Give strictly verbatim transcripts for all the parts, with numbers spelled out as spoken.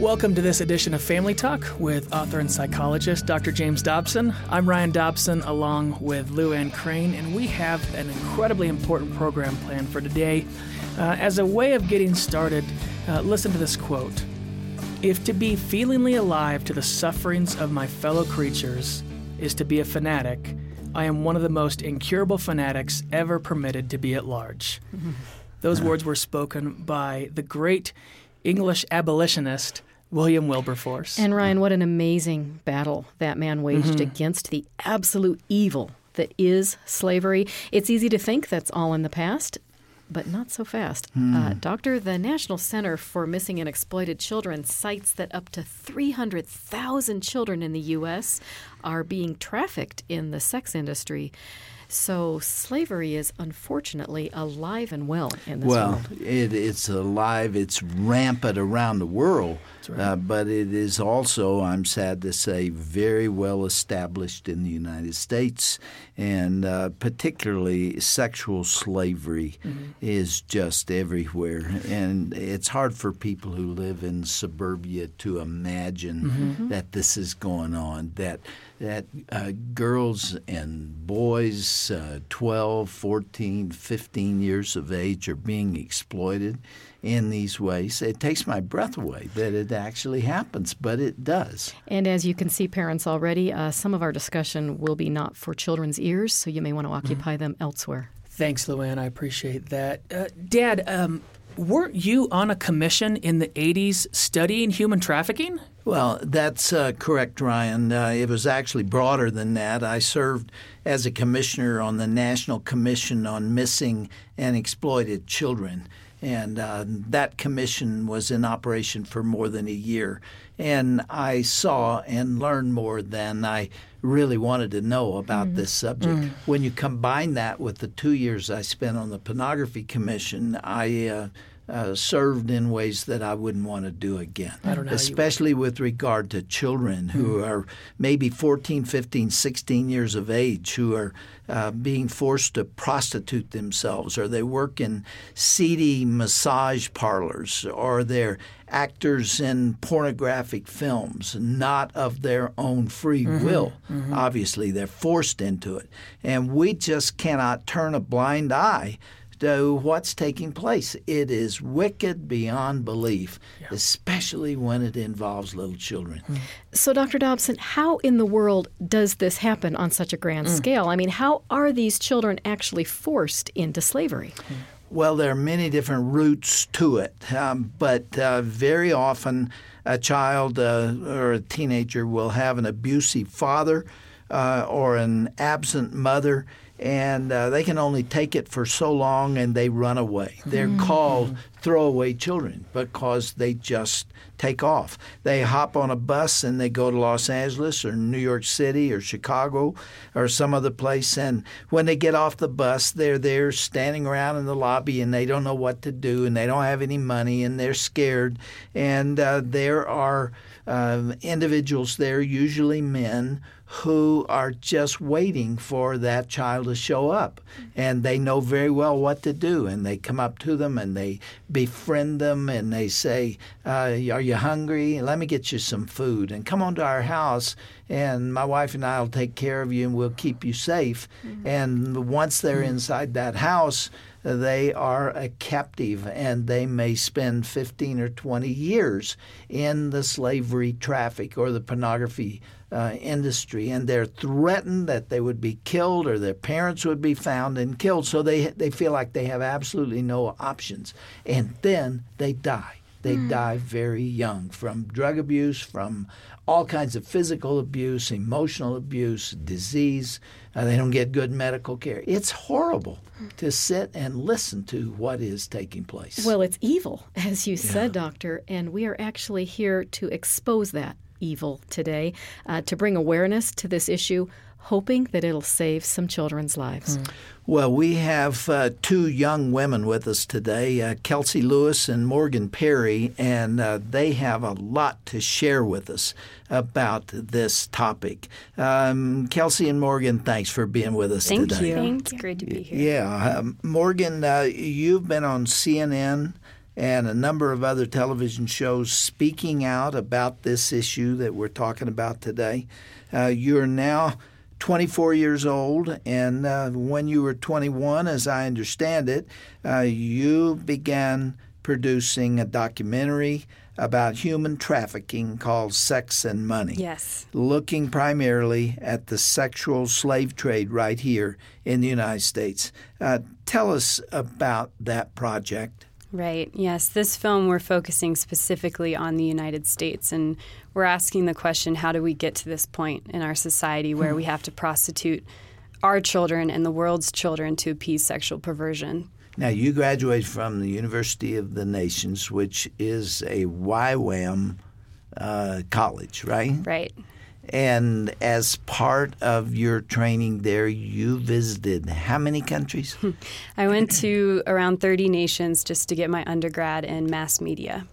Welcome to this edition of Family Talk with author and psychologist Doctor James Dobson. I'm Ryan Dobson along with Lou Ann Crane, and we have an incredibly important program planned for today. Uh, as a way of getting started, uh, listen to this quote. If to be feelingly alive to the sufferings of my fellow creatures is to be a fanatic, I am one of the most incurable fanatics ever permitted to be at large. Those words were spoken by the great English abolitionist William Wilberforce. And Ryan, what an amazing battle that man waged mm-hmm. against the absolute evil that is slavery. It's easy to think that's all in the past, but not so fast. Mm. Uh, Doctor, the National Center for Missing and Exploited Children cites that up to three hundred thousand children in the U S are being trafficked in the sex industry. So slavery is unfortunately alive and well in this well, world. Well, it, it's alive. It's rampant around the world. Right. Uh, but it is also, I'm sad to say, very well established in the United States. And uh, particularly sexual slavery mm-hmm. is just everywhere. And it's hard for people who live in suburbia to imagine mm-hmm. that this is going on, that that uh, girls and boys, uh, twelve, fourteen, fifteen years of age are being exploited in these ways. It takes my breath away that it actually happens, but it does. And as you can see, parents, already, uh, some of our discussion will be not for children's ears, so you may want to occupy mm-hmm. them elsewhere. Thanks, Lou Ann. I appreciate that. Uh, Dad, um, weren't you on a commission in the eighties studying human trafficking? Well, that's uh, correct, Ryan. Uh, it was actually broader than that. I served as a commissioner on the National Commission on Missing and Exploited Children. And uh, that commission was in operation for more than a year. And I saw and learned more than I really wanted to know about mm. this subject. Mm. When you combine that with the two years I spent on the Pornography Commission, I uh, uh, served in ways that I wouldn't want to do again, I don't know especially with regard to children mm. who are maybe fourteen, fifteen, sixteen years of age, who are uh, being forced to prostitute themselves, or they work in seedy massage parlors, or they're actors in pornographic films, not of their own free mm-hmm, will. Mm-hmm. Obviously, they're forced into it. And we just cannot turn a blind eye to what's taking place. It is wicked beyond belief, yeah. especially when it involves little children. Mm. So, Doctor Dobson, how in the world does this happen on such a grand mm. scale? I mean, how are these children actually forced into slavery? Mm. Well, there are many different routes to it, um, but uh, very often a child uh, or a teenager will have an abusive father uh, or an absent mother, and uh, they can only take it for so long and they run away. They're mm-hmm. called throwaway children because they just take off. They hop on a bus and they go to Los Angeles or New York City or Chicago or some other place, and when they get off the bus, they're there standing around in the lobby and they don't know what to do and they don't have any money and they're scared. And uh, there are uh, individuals there, usually men, who are just waiting for that child to show up. And they know very well what to do. And they come up to them and they befriend them and they say, uh, are you hungry? Let me get you some food. And come on to our house and my wife and I will take care of you and we'll keep you safe. Mm-hmm. And once they're mm-hmm. inside that house, they are a captive, and they may spend fifteen or twenty years in the slavery traffic or the pornography uh, industry, and they're threatened that they would be killed or their parents would be found and killed, so they they feel like they have absolutely no options, and then they die. They mm. die very young from drug abuse, from all kinds of physical abuse, emotional abuse, disease. Uh, they don't get good medical care. It's horrible to sit and listen to what is taking place. Well, it's evil, as you said, yeah. Doctor, and we are actually here to expose that evil today, uh, to bring awareness to this issue, hoping that it'll save some children's lives. Mm. Well, we have uh, two young women with us today, uh, Kelsey Lewis and Morgan Perry, and uh, they have a lot to share with us about this topic. Um, Kelsey and Morgan, thanks for being with us Thank today. You. Thank you. It's great to be here. Yeah. Um, Morgan, uh, you've been on C N N and a number of other television shows speaking out about this issue that we're talking about today. Uh, you're now twenty-four years old, and uh, when you were twenty-one, as I understand it, uh, you began producing a documentary about human trafficking called Sex and Money. Yes. Looking primarily at the sexual slave trade right here in the United States. Uh, tell us about that project. Right. Yes. This film, we're focusing specifically on the United States, and we're asking the question, how do we get to this point in our society where we have to prostitute our children and the world's children to appease sexual perversion? Now, you graduated from the University of the Nations, which is a Y WAM uh, college, right? Right. And as part of your training there, you visited how many countries? I went to around thirty nations just to get my undergrad in mass media.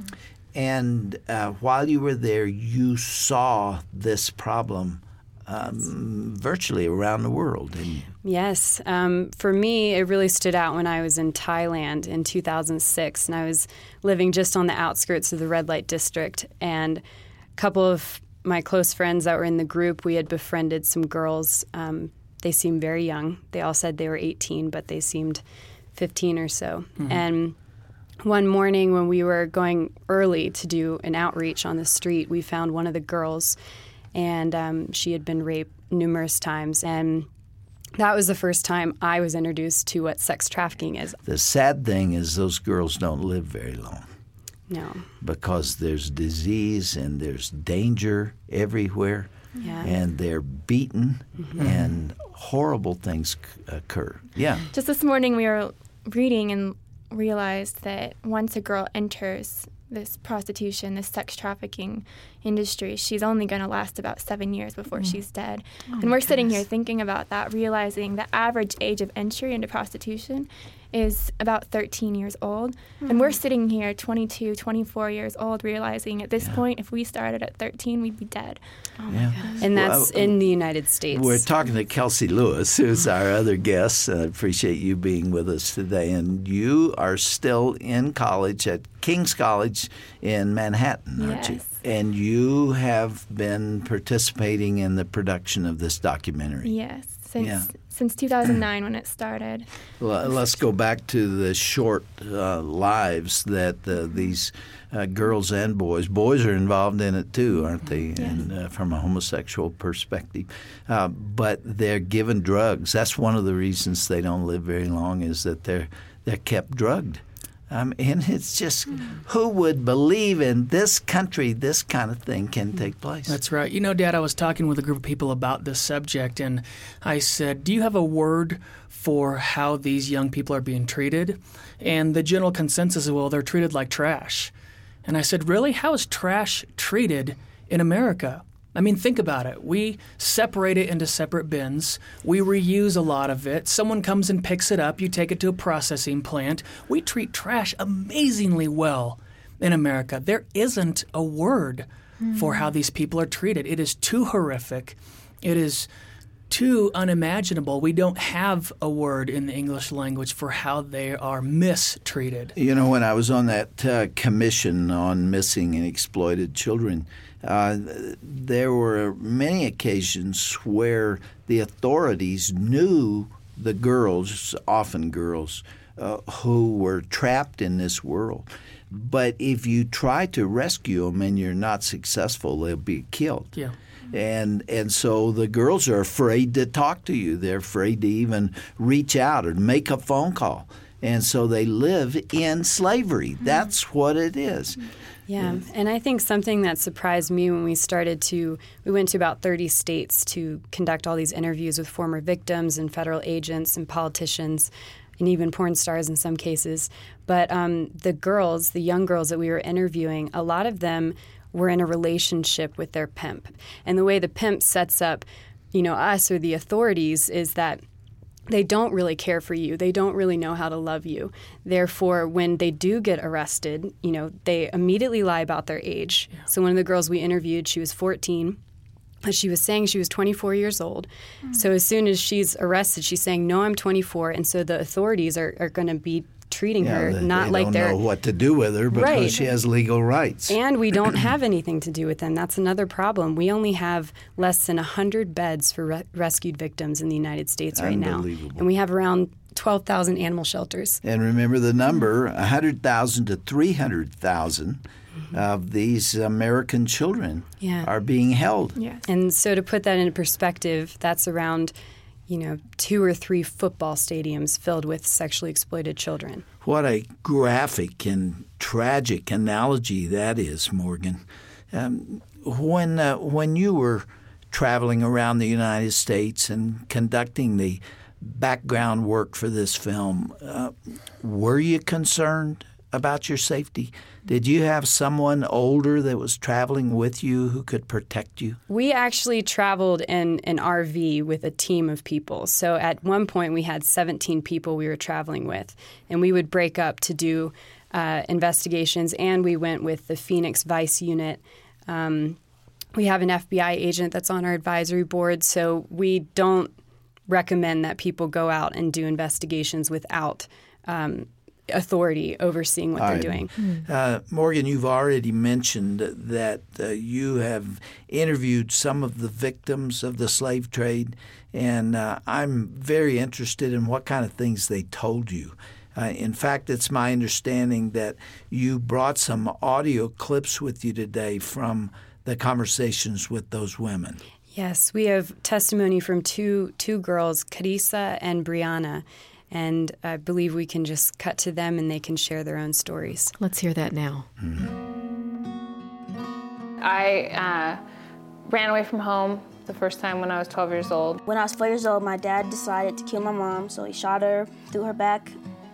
And uh, while you were there, you saw this problem um, virtually around the world, didn't you? Yes. Um, for me, it really stood out when I was in Thailand in two thousand six, and I was living just on the outskirts of the red light district. And a couple of my close friends that were in the group, we had befriended some girls. Um, they seemed very young. They all said they were eighteen, but they seemed fifteen or so. Mm-hmm. And one morning when we were going early to do an outreach on the street, we found one of the girls, and um, she had been raped numerous times. And that was the first time I was introduced to what sex trafficking is. The sad thing is those girls don't live very long. No. Because there's disease and there's danger everywhere, yeah. and they're beaten, mm-hmm. and horrible things occur. Yeah. Just this morning we were reading and realized that once a girl enters this prostitution, this sex trafficking industry, she's only going to last about seven years before mm. she's dead. Oh and we're sitting here thinking about that, realizing the average age of entry into prostitution is about thirteen years old. Mm. And we're sitting here twenty-two, twenty-four years old, realizing at this yeah. point, if we started at thirteen, we'd be dead. Oh yeah. And that's well, in the United States. We're talking to Kelsey Lewis, who's our other guest. I appreciate you being with us today. And you are still in college at King's College in Manhattan, aren't yes. you? And you have been participating in the production of this documentary. Yes, since yeah. since two thousand nine when it started. Well, let's go back to the short uh, lives that uh, these uh, girls and boys, boys are involved in it too, aren't they, yes. and, uh, from a homosexual perspective. Uh, but they're given drugs. That's one of the reasons they don't live very long, is that they're they're kept drugged. Um, and it's just, who would believe in this country this kind of thing can take place? That's right. You know, Dad, I was talking with a group of people about this subject, and I said, do you have a word for how these young people are being treated? And the general consensus is, well, they're treated like trash. And I said, really? How is trash treated in America? I mean, think about it. We separate it into separate bins. We reuse a lot of it. Someone comes and picks it up. You take it to a processing plant. We treat trash amazingly well in America. There isn't a word mm. for how these people are treated. It is too horrific. It is too unimaginable. We don't have a word in the English language for how they are mistreated. You know, when I was on that uh, commission on missing and exploited children, Uh, there were many occasions where the authorities knew the girls, often girls, uh, who were trapped in this world. But if you try to rescue them and you're not successful, they'll be killed. Yeah. And and so the girls are afraid to talk to you. They're afraid to even reach out or make a phone call. And so they live in slavery. That's what it is. Yeah, and I think something that surprised me when we started to, we went to about thirty states to conduct all these interviews with former victims and federal agents and politicians and even porn stars in some cases. But um, the girls, the young girls that we were interviewing, a lot of them were in a relationship with their pimp. And the way the pimp sets up, you know, us or the authorities is that they don't really care for you. They don't really know how to love you. Therefore, when they do get arrested, you know, they immediately lie about their age. Yeah. So one of the girls we interviewed, she was fourteen. She was saying she was twenty-four years old. Mm. So as soon as she's arrested, she's saying, no, I'm twenty-four. And so the authorities are, are going to be treating Yeah, her they, not they like don't they're know what to do with her because Right. she has legal rights. And we don't have anything to do with them. That's another problem. We only have less than one hundred beds for re- rescued victims in the United States right now. Unbelievable. And we have around twelve thousand animal shelters. And remember the number, one hundred thousand to three hundred thousand of these American children Yeah. are being held. Yes. And so to put that into perspective, that's around, you know, two or three football stadiums filled with sexually exploited children. What a graphic and tragic analogy that is, Morgan. Um, when uh, when you were traveling around the United States and conducting the background work for this film, uh, were you concerned about your safety? Did you have someone older that was traveling with you who could protect you? We actually traveled in an R V with a team of people. So at one point we had seventeen people we were traveling with, and we would break up to do uh, investigations, and we went with the Phoenix Vice Unit. Um, we have an F B I agent that's on our advisory board, so we don't recommend that people go out and do investigations without um, authority overseeing what All they're right. doing. Uh, Morgan, you've already mentioned that uh, you have interviewed some of the victims of the slave trade, and uh, I'm very interested in what kind of things they told you. Uh, in fact, it's my understanding that you brought some audio clips with you today from the conversations with those women. Yes, we have testimony from two two girls, Carissa and Brianna, and I believe we can just cut to them and they can share their own stories. Let's hear that now. I uh, ran away from home the first time when I was twelve years old. When I was four years old, my dad decided to kill my mom, so he shot her through her back,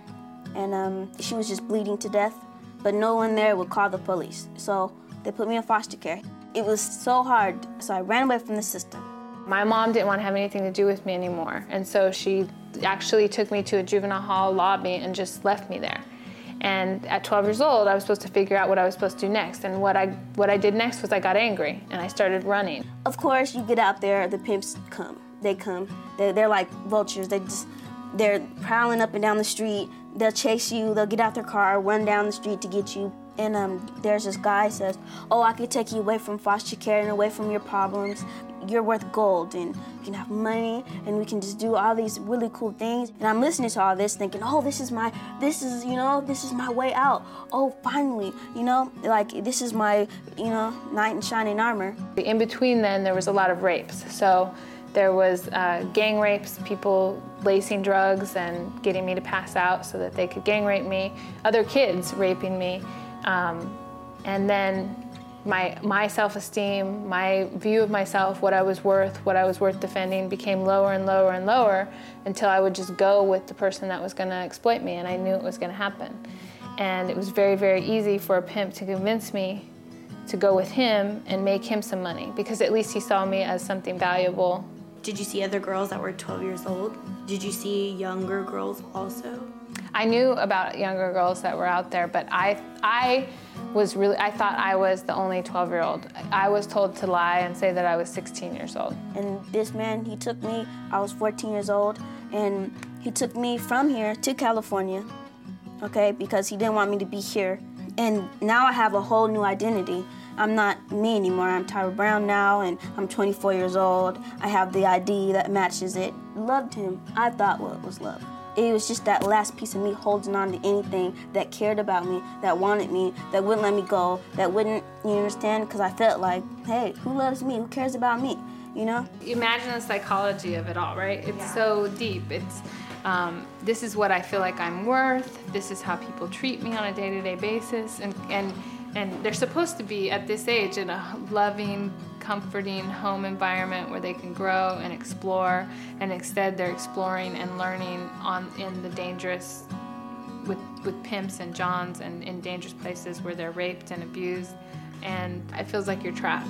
and um, she was just bleeding to death, but no one there would call the police, so they put me in foster care. It was so hard, so I ran away from the system. My mom didn't want to have anything to do with me anymore, and so she actually took me to a juvenile hall lobby and just left me there. And at twelve years old, I was supposed to figure out what I was supposed to do next, and what I what I did next was I got angry, and I started running. Of course, you get out there, the pimps come. They come. They're, they're like vultures. They just, they're prowling up and down the street. They'll chase you. They'll get out their car, run down the street to get you. And um, there's this guy who says, oh, I could take you away from foster care and away from your problems. You're worth gold, and you can have money, and we can just do all these really cool things. And I'm listening to all this thinking, oh, this is my, this is, you know, this is my way out. Oh, finally, you know, like this is my, you know, knight in shining armor. In between then, there was a lot of rapes. So there was uh, gang rapes, people lacing drugs and getting me to pass out so that they could gang rape me, other kids raping me. Um, and then my my self-esteem, my view of myself, what I was worth, what I was worth defending became lower and lower and lower until I would just go with the person that was going to exploit me, and I knew it was going to happen. And it was very, very easy for a pimp to convince me to go with him and make him some money, because at least he saw me as something valuable. Did you see other girls that were twelve years old? Did you see younger girls also? I knew about younger girls that were out there, but I I was really, I thought I was the only twelve-year-old. I was told to lie and say that I was sixteen years old. And this man, he took me, I was fourteen years old, and he took me from here to California, okay, because he didn't want me to be here. And now I have a whole new identity. I'm not me anymore. I'm Tyra Brown now, and I'm twenty-four years old. I have the I D that matches it. Loved him. I thought what was love. It was just that last piece of me holding on to anything that cared about me, that wanted me, that wouldn't let me go, that wouldn't, you understand? Because I felt like, hey, who loves me? Who cares about me? You know? Imagine the psychology of it all, right? It's yeah. so deep. It's um, this is what I feel like I'm worth. This is how people treat me on a day-to-day basis, and and and they're supposed to be at this age in a loving, comforting home environment where they can grow and explore, and instead they're exploring and learning on in the dangerous with with pimps and johns and in dangerous places where they're raped and abused, and it feels like you're trapped.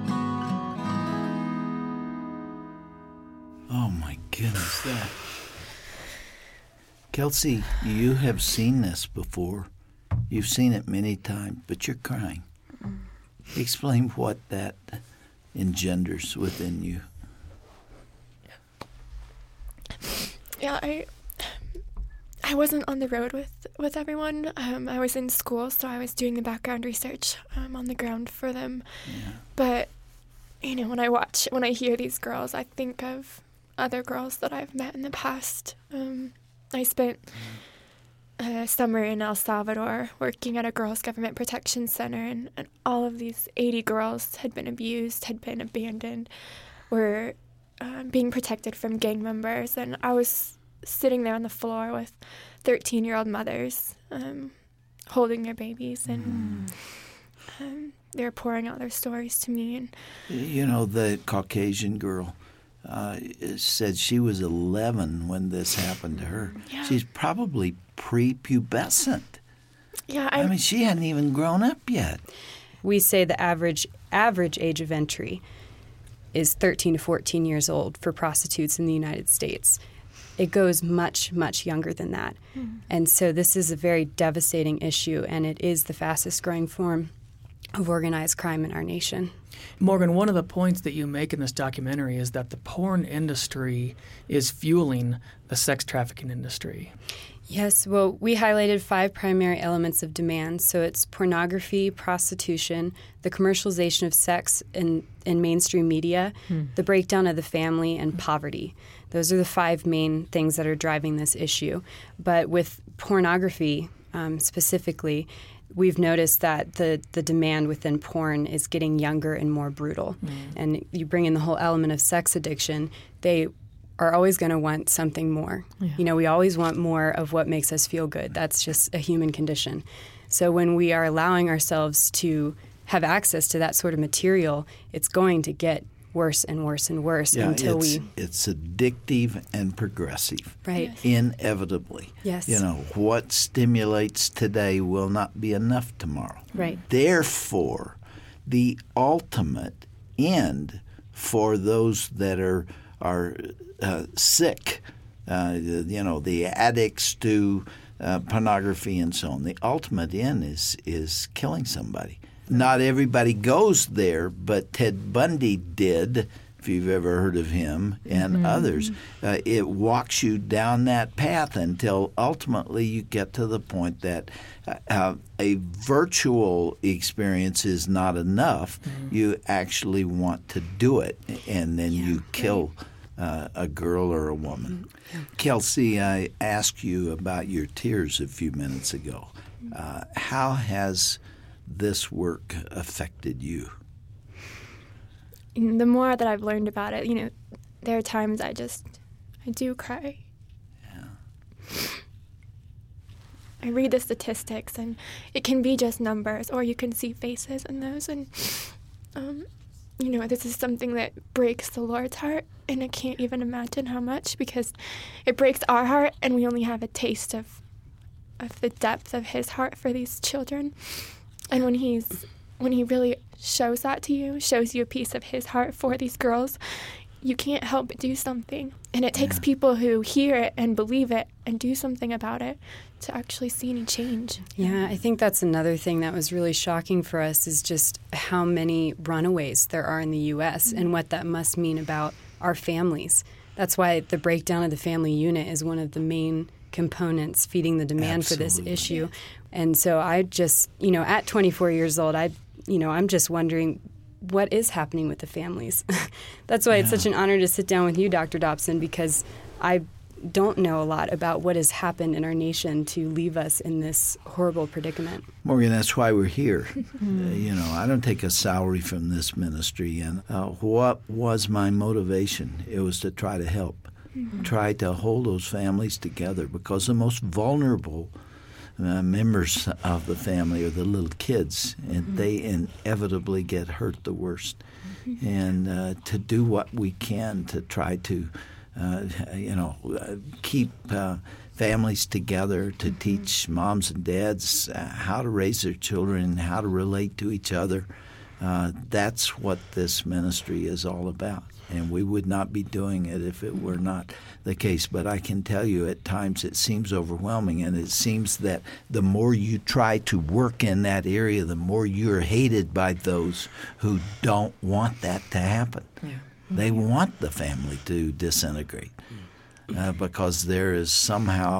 Oh my goodness, that. Kelsey, you have seen this before. You've seen it many times, but you're crying. Explain what that engenders within you. Yeah, I I I wasn't on the road with, with everyone. Um, I was in school, so I was doing the background research um, on the ground for them. Yeah. But, you know, when I watch, when I hear these girls, I think of other girls that I've met in the past. Um, I spent a summer in El Salvador working at a girls' government protection center, and, and all of these eighty girls had been abused, had been abandoned, were uh, being protected from gang members, and I was sitting there on the floor with thirteen-year-old mothers um, holding their babies, and mm. um, they were pouring out their stories to me. And you know, the Caucasian girl uh, said she was eleven when this happened to her. Yeah. She's probably prepubescent. Yeah, I, I mean, she hadn't even grown up yet. We say the average average age of entry is thirteen to fourteen years old for prostitutes in the United States. It goes much, much younger than that. Mm. And so this is a very devastating issue, and it is the fastest growing form of organized crime in our nation. Morgan, one of the points that you make in this documentary is that the porn industry is fueling the sex trafficking industry. Yes, well, we highlighted five primary elements of demand. So it's pornography, prostitution, the commercialization of sex in, in mainstream media, hmm. the breakdown of the family, and poverty. Those are the five main things that are driving this issue. But with pornography um, specifically, we've noticed that the, the demand within porn is getting younger and more brutal. Mm. And you bring in the whole element of sex addiction, they are always going to want something more. Yeah. You know, we always want more of what makes us feel good. That's just a human condition. So when we are allowing ourselves to have access to that sort of material, it's going to get worse and worse and worse yeah, until it's, we... it's addictive and progressive. Right. Yes. Inevitably. Yes. You know, what stimulates today will not be enough tomorrow. Right. Therefore, the ultimate end for those that are are uh, sick, uh, you know, the addicts to uh, pornography and so on, the ultimate end is is killing somebody. Not everybody goes there, but Ted Bundy did, if you've ever heard of him, and mm-hmm. others. Uh, it walks you down that path until ultimately you get to the point that uh, a virtual experience is not enough. Mm-hmm. You actually want to do it, and then yeah, you kill uh, a girl or a woman. Mm-hmm. Kelsey, I asked you about your tears a few minutes ago. Uh, how has this work affected you? The more that I've learned about it, you know, there are times I just, I do cry. Yeah. I read the statistics, and it can be just numbers, or you can see faces in those, and, um, you know, this is something that breaks the Lord's heart, and I can't even imagine how much, because it breaks our heart, and we only have a taste of, of the depth of His heart for these children. And when he's when he really shows that to you, shows you a piece of His heart for these girls, you can't help but do something. And it takes yeah. people who hear it and believe it and do something about it to actually see any change. Yeah, I think that's another thing that was really shocking for us, is just how many runaways there are in the U S Mm-hmm. and what that must mean about our families. That's why the breakdown of the family unit is one of the main components feeding the demand Absolutely. For this issue. And so I just, you know, at twenty-four years old, I, you know, I'm just wondering what is happening with the families. That's why yeah. it's such an honor to sit down with you, Doctor Dobson, because I don't know a lot about what has happened in our nation to leave us in this horrible predicament. Morgan, that's why we're here. uh, you know, I don't take a salary from this ministry. And uh, what was my motivation? It was to try to help, mm-hmm. try to hold those families together, because the most vulnerable Uh, members of the family are the little kids, and mm-hmm. they inevitably get hurt the worst. Mm-hmm. And uh, to do what we can to try to, uh, you know, uh, keep uh, families together, to mm-hmm. teach moms and dads uh, how to raise their children and how to relate to each other, uh, that's what this ministry is all about. And we would not be doing it if it were not the case. But I can tell you, at times it seems overwhelming, and it seems that the more you try to work in that area, the more you're hated by those who don't want that to happen. Yeah. They want the family to disintegrate uh, because there is somehow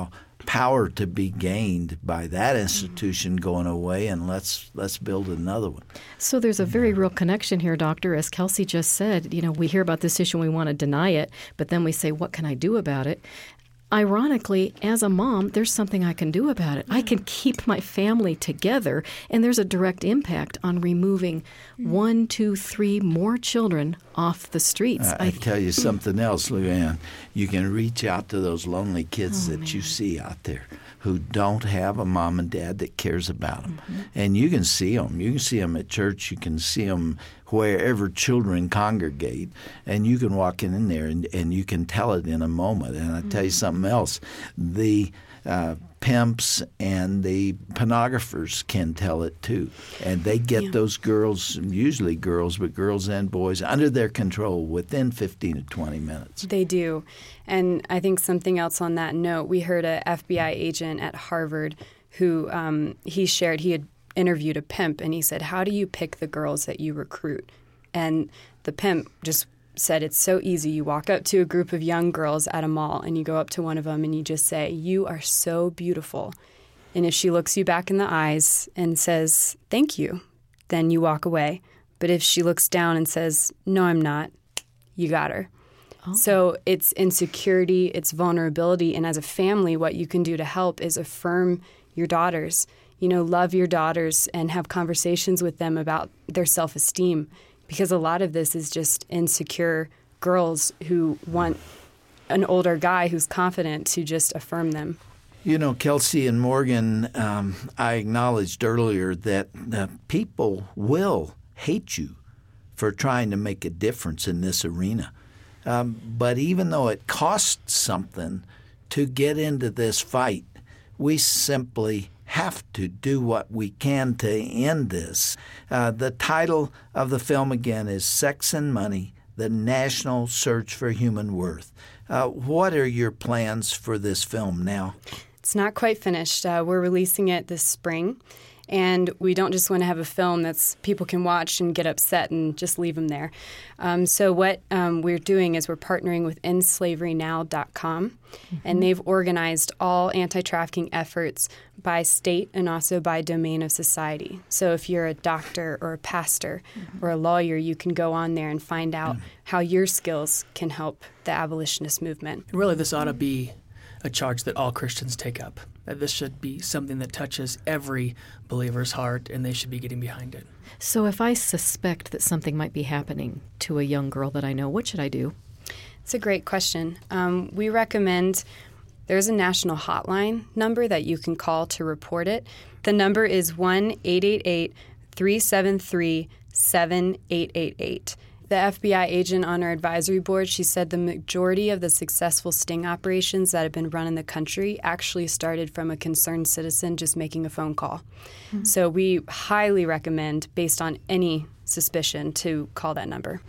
power to be gained by that institution going away, and let's let's build another one. So there's a very real connection here, Doctor. As Kelsey just said, you know, we hear about this issue and we want to deny it, but then we say, what can I do about it? Ironically, as a mom, there's something I can do about it. I can keep my family together, and there's a direct impact on removing one, two, three more children off the streets. Uh, I, I tell you something else, Luann. You can reach out to those lonely kids oh, that man. you see out there who don't have a mom and dad that cares about them. Mm-hmm. And you can see them. You can see them at church. You can see them wherever children congregate. And you can walk in, in there and, and you can tell it in a moment. And I tell you something else. The uh, pimps and the pornographers can tell it too. And they get yeah. those girls, usually girls, but girls and boys, under their control within fifteen to twenty minutes. They do. And I think something else on that note, we heard a F B I agent at Harvard who um, he shared, he had interviewed a pimp, and he said, how do you pick the girls that you recruit? And the pimp just said, it's so easy. You walk up to a group of young girls at a mall and you go up to one of them and you just say, you are so beautiful. And if she looks you back in the eyes and says, thank you, then you walk away. But if she looks down and says, no, I'm not, you got her. Oh. So it's insecurity, it's vulnerability. And as a family, what you can do to help is affirm your daughters. You know, love your daughters and have conversations with them about their self-esteem. Because a lot of this is just insecure girls who want an older guy who's confident to just affirm them. You know, Kelsey and Morgan, um, I acknowledged earlier that uh, people will hate you for trying to make a difference in this arena. Um, but even though it costs something to get into this fight, we simply have to do what we can to end this. Uh, the title of the film, again, is Sex and Money, The National Search for Human Worth. Uh, what are your plans for this film now? It's not quite finished. Uh, we're releasing it this spring. And we don't just want to have a film that's people can watch and get upset and just leave them there. Um, so what um, we're doing is we're partnering with end slavery now dot com, mm-hmm. and they've organized all anti-trafficking efforts by state and also by domain of society. So if you're a doctor or a pastor mm-hmm. or a lawyer, you can go on there and find out mm-hmm. how your skills can help the abolitionist movement. Really, this ought to be a charge that all Christians take up. That this should be something that touches every believer's heart, and they should be getting behind it. So if I suspect that something might be happening to a young girl that I know, what should I do? It's a great question. Um, we recommend there's a national hotline number that you can call to report it. The number is one eight eight eight, three seven three, seven eight eight eight. The F B I agent on our advisory board, she said the majority of the successful sting operations that have been run in the country actually started from a concerned citizen just making a phone call. Mm-hmm. So we highly recommend, based on any suspicion, to call that number.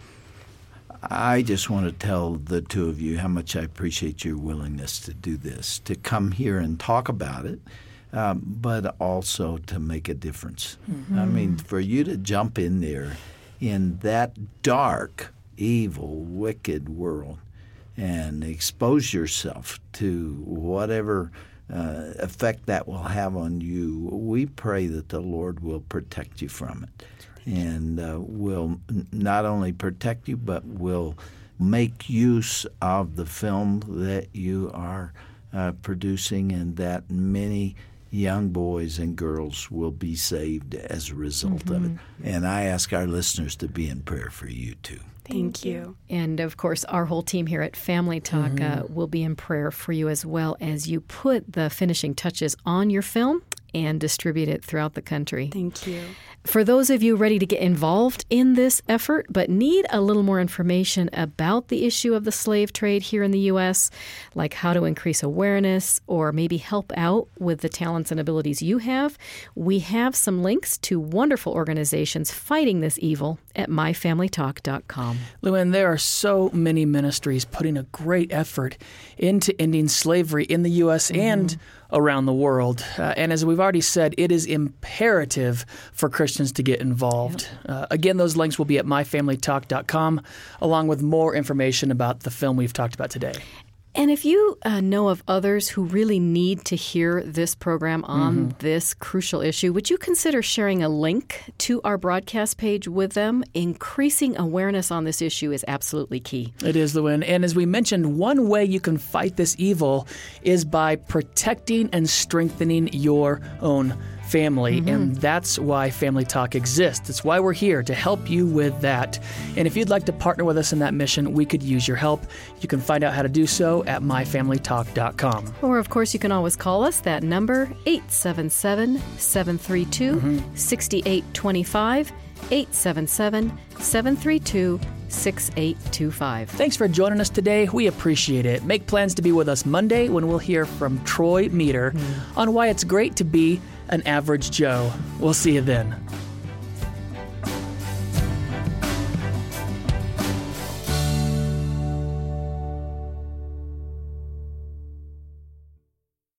I just want to tell the two of you how much I appreciate your willingness to do this, to come here and talk about it, um, but also to make a difference. Mm-hmm. I mean, for you to jump in there in that dark, evil, wicked world and expose yourself to whatever uh, effect that will have on you, we pray that the Lord will protect you from it. And uh, will not only protect you, but will make use of the film that you are uh, producing, and that many young boys and girls will be saved as a result mm-hmm. of it. And I ask our listeners to be in prayer for you, too. Thank you. And, of course, our whole team here at Family Talk mm-hmm. uh, will be in prayer for you as well as you put the finishing touches on your film and distribute it throughout the country. Thank you. For those of you ready to get involved in this effort but need a little more information about the issue of the slave trade here in the U S, like how to increase awareness or maybe help out with the talents and abilities you have, we have some links to wonderful organizations fighting this evil at my family talk dot com. Luann, there are so many ministries putting a great effort into ending slavery in the U S mm-hmm. and around the world. Uh, and as we've already said, it is imperative for Christians to get involved. Yep. Uh, again, those links will be at my family talk dot com, along with more information about the film we've talked about today. And if you uh, know of others who really need to hear this program on mm-hmm. this crucial issue, would you consider sharing a link to our broadcast page with them? Increasing awareness on this issue is absolutely key. It is, Lou-Ann. And as we mentioned, one way you can fight this evil is by protecting and strengthening your own family, mm-hmm. and that's why Family Talk exists. It's why we're here, to help you with that. And if you'd like to partner with us in that mission, we could use your help. You can find out how to do so at my family talk dot com. Or, of course, you can always call us. That number, eight seven seven, seven three two, six eight two five, eight seven seven, seven three two, six eight two five. Thanks for joining us today. We appreciate it. Make plans to be with us Monday when we'll hear from Troy Meter mm. on why it's great to be an average Joe. We'll see you then.